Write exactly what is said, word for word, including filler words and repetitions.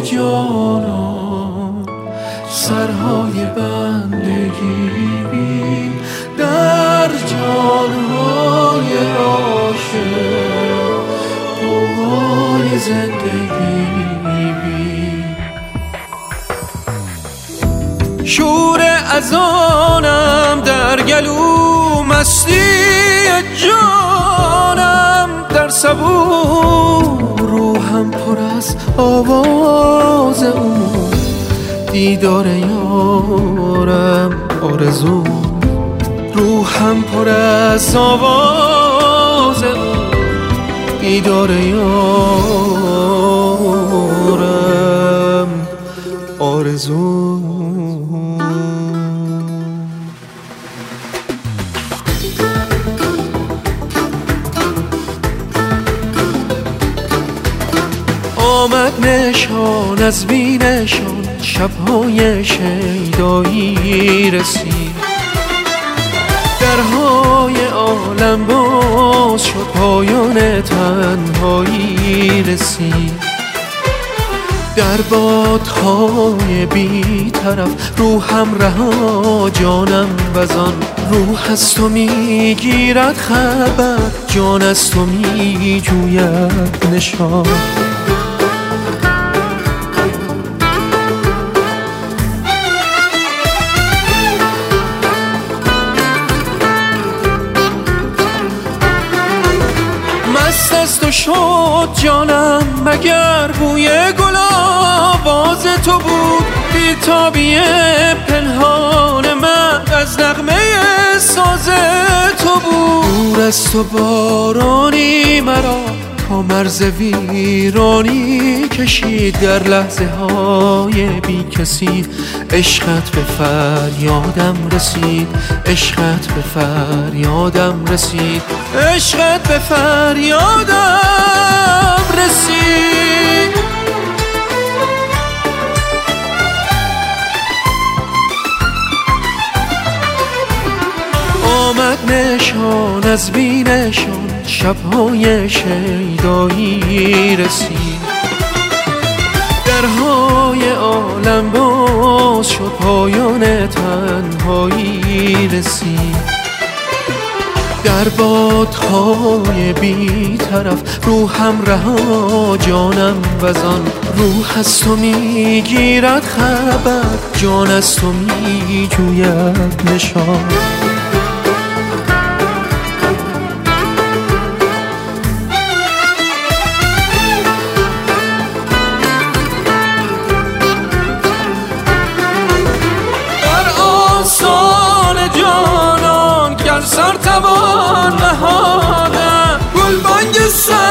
جانان سرهای بندگی بین در جانهای عاشق قوای زندگی بین. شور اذانم در گلو مستی جانم در صبور روحم پر از آواز او دیدار یارم آرزو روحم پر از آواز او دیدار یارم آرزو. آمد نشان از بینشان شبهای شیدایی رسید درهای عالم باز شد پایان تنهایی رسید در بادهای بی طرف روحم رها جانم وزان روح از تو میگیرد خبر جان از تو میجوید نشان. مست است و شد جانم مگر بوی گل آواز تو بود بی‌تابی پنهان من از نغمه ساز تو بود. دور از تو بارانی مرا تا مرز ویرانی کشید در لحظه های بی کسی عشقت به فریادم رسید عشقت به فریادم رسید عشقت به فریادم رسید. آمد نشان از بینشان شبهای شیدایی رسید درهای عالم باز شد پایان تنهایی رسید در بادهای بی طرف روحم رها جانم وزان روح از تو میگیرد خبر جان از تو میجوید نشان. سر توان نهادم گل بانگ سر